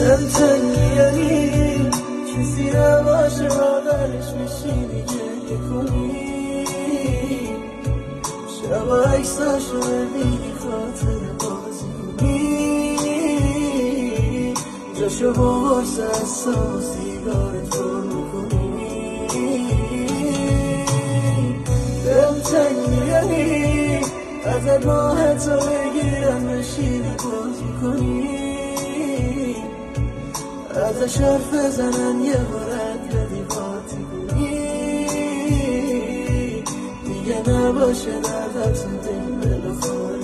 دلتنگی کسی نباشه مادرش بشینی گریه کنی شب عکساشو ببینی خاطر بازی کنی جاشو با واسه اصلا و سیگارت پر میکنی دلتنگی ازت راحتو بگیرم بشینی بازی کنی ازش حرف بزنن یه بارت بدی قاطی کنی دیگه نباشه دردت دل بلو